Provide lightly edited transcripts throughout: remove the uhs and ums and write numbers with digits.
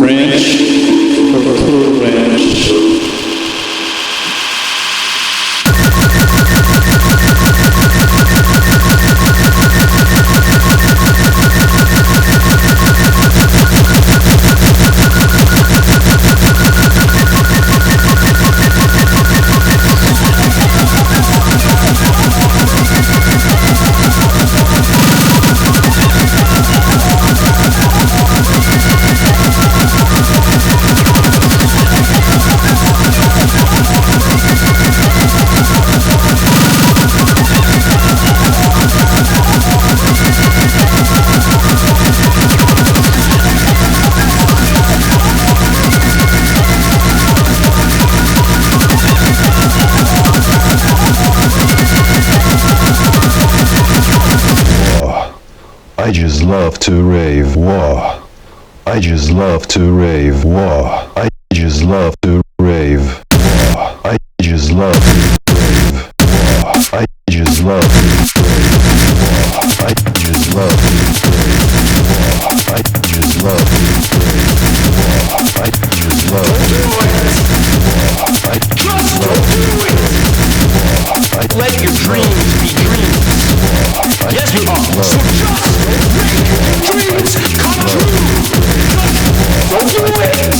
I just love to rave, whoa. I just love to rave, whoa. I just love to rave, whoa. I just love to rave, whoa. I just love to rave, whoa. I just love to rave, whoa. I just love to rave, whoa. I just love to rave, whoa. I just love to rave, whoa. Let your dreams be dreams. Yes, you are. So just make dreams come true. Don't do it.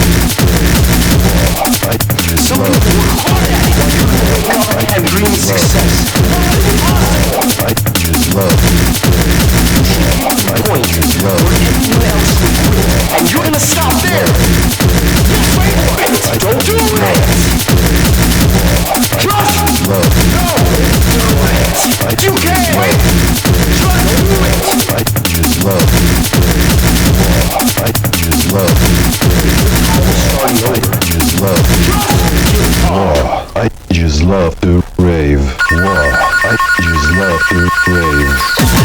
Some people work hard at it. You can wake up and dream success. I just love You should keep the point where everyone else would quit. And you're gonna stop there. Wait, don't do it. Just no. Do it. You can't. Just do it. I just love I just love I just love I just love to rave. Whoa. I just love to rave.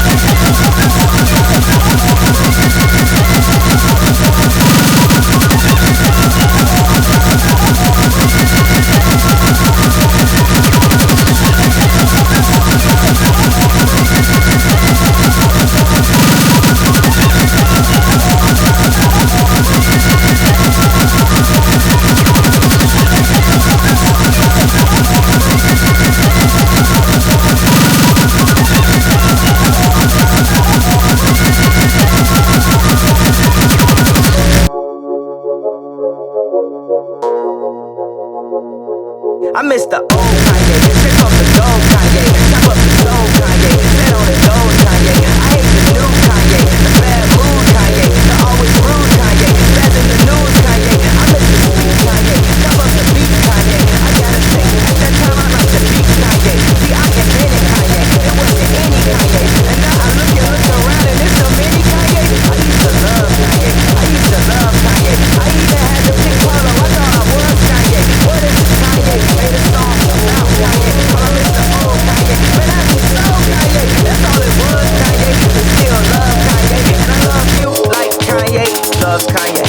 I miss the old Kanye, straight off the dome Kanye, chop up the soul Kanye, set on the dome Kanye. I hate the new Kanye, the bad mood Kanye, the always rude Kanye, bad in the news Kanye. I miss the sweet Kanye, chop up the beat Kanye. I gotta say, at that time I like the beat Kanye. See, I invented Kanye, it wasn't any Kanye, and now I look around and there's so many Kanye. I used to love Kanye, I used to love Kanye. I even had the pink polo, I thought I was Kanye. What is this Kanye? Made a song about Kanye, but I miss the old Kanye. Man, I just love Kanye, that's all it was Kanye. I still love Kanye, and I love you like Kanye loves Kanye.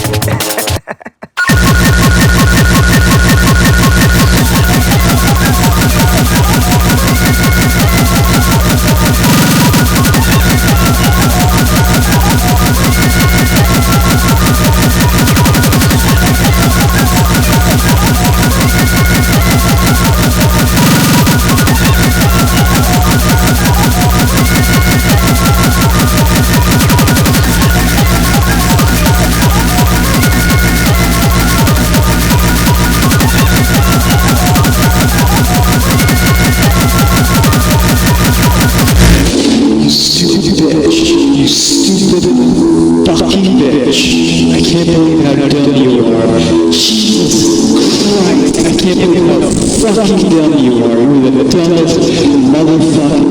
You stupid fucking bitch. I can't believe how dumb you are. Jesus Christ, I can't believe how fucking dumb you are. You're the dumbest motherfucking